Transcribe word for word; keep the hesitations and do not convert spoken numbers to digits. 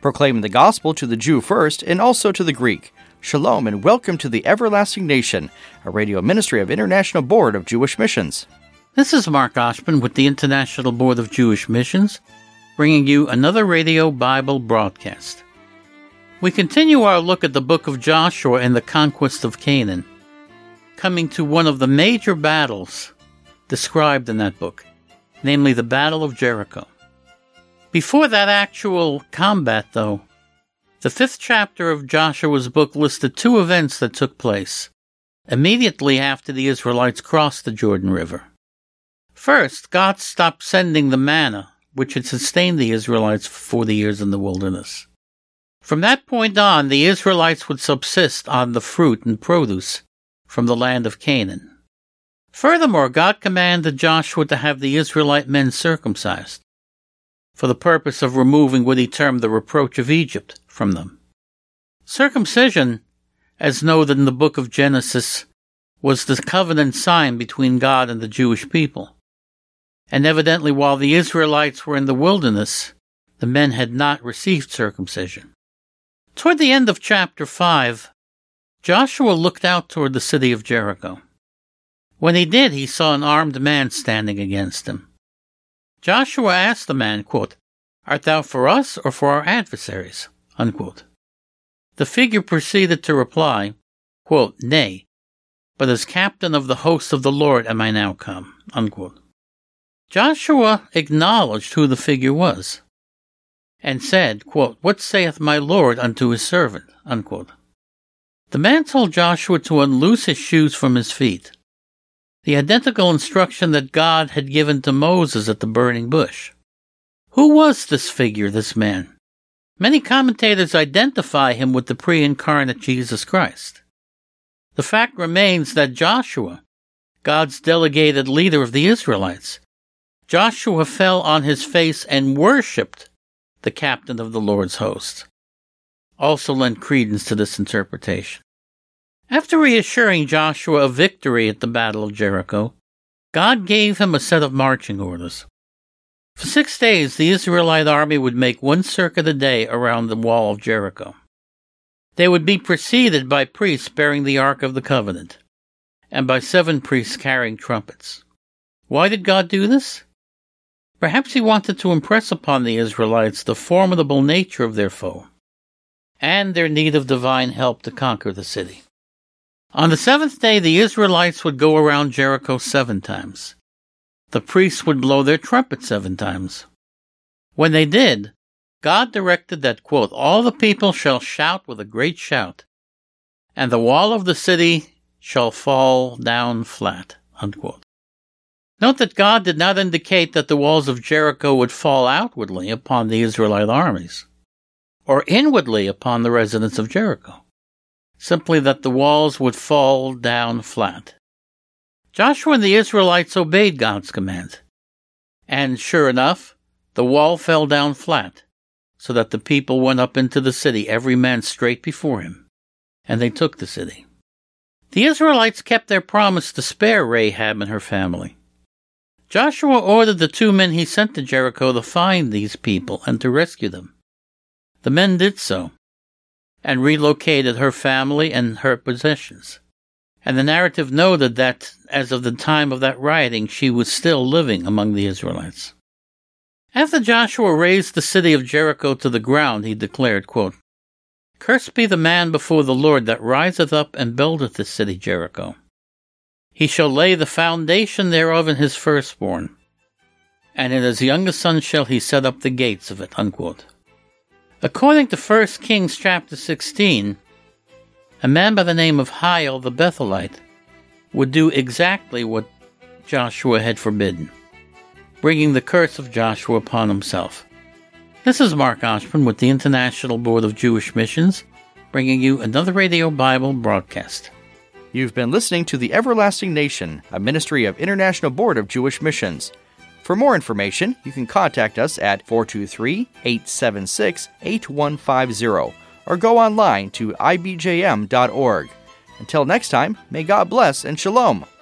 proclaiming the gospel to the Jew first and also to the Greek. Shalom and welcome to the Everlasting Nation, a radio ministry of International Board of Jewish Missions. This is Mark Oshman with the International Board of Jewish Missions, bringing you another radio Bible broadcast. We continue our look at the book of Joshua and the conquest of Canaan, coming to one of the major battles described in that book, namely the Battle of Jericho. Before that actual combat, though, the fifth chapter of Joshua's book listed two events that took place immediately after the Israelites crossed the Jordan River. First, God stopped sending the manna, which had sustained the Israelites for forty years in the wilderness. From that point on, the Israelites would subsist on the fruit and produce from the land of Canaan. Furthermore, God commanded Joshua to have the Israelite men circumcised, for the purpose of removing what he termed the reproach of Egypt from them. Circumcision, as noted in the book of Genesis, was the covenant sign between God and the Jewish people. And evidently, while the Israelites were in the wilderness, the men had not received circumcision. Toward the end of chapter five, Joshua looked out toward the city of Jericho. When he did, he saw an armed man standing against him. Joshua asked the man, quote, "Art thou for us or for our adversaries?" Unquote. The figure proceeded to reply, quote, "Nay, but as captain of the host of the Lord am I now come." Unquote. Joshua acknowledged who the figure was, and said, quote, "What saith my Lord unto his servant?" Unquote. The man told Joshua to unloose his shoes from his feet, the identical instruction that God had given to Moses at the burning bush. Who was this figure, this man? Many commentators identify him with the pre-incarnate Jesus Christ. The fact remains that Joshua, God's delegated leader of the Israelites, Joshua fell on his face and worshipped the captain of the Lord's host. Also lent credence to this interpretation. After reassuring Joshua of victory at the Battle of Jericho, God gave him a set of marching orders. For six days, the Israelite army would make one circuit a day around the wall of Jericho. They would be preceded by priests bearing the Ark of the Covenant, and by seven priests carrying trumpets. Why did God do this? Perhaps he wanted to impress upon the Israelites the formidable nature of their foe, and their need of divine help to conquer the city. On the seventh day, the Israelites would go around Jericho seven times. The priests would blow their trumpets seven times. When they did, God directed that, quote, "All the people shall shout with a great shout, and the wall of the city shall fall down flat." Unquote. Note that God did not indicate that the walls of Jericho would fall outwardly upon the Israelite armies, or inwardly upon the residents of Jericho. Simply that the walls would fall down flat. Joshua and the Israelites obeyed God's command. And sure enough, the wall fell down flat, so that the people went up into the city, every man straight before him, and they took the city. The Israelites kept their promise to spare Rahab and her family. Joshua ordered the two men he sent to Jericho to find these people and to rescue them. The men did so, and relocated her family and her possessions. And the narrative noted that, as of the time of that writing, she was still living among the Israelites. After Joshua razed the city of Jericho to the ground, he declared, quote, "Cursed be the man before the Lord that riseth up and buildeth this city Jericho. He shall lay the foundation thereof in his firstborn, and in his youngest son shall he set up the gates of it." Unquote. According to First Kings chapter sixteen, a man by the name of Hiel the Bethelite would do exactly what Joshua had forbidden, bringing the curse of Joshua upon himself. This is Mark Oshman with the International Board of Jewish Missions, bringing you another Radio Bible broadcast. You've been listening to The Everlasting Nation, a ministry of International Board of Jewish Missions. For more information, you can contact us at four two three, eight seven six, eight one five zero or go online to I B J M dot org. Until next time, may God bless and shalom.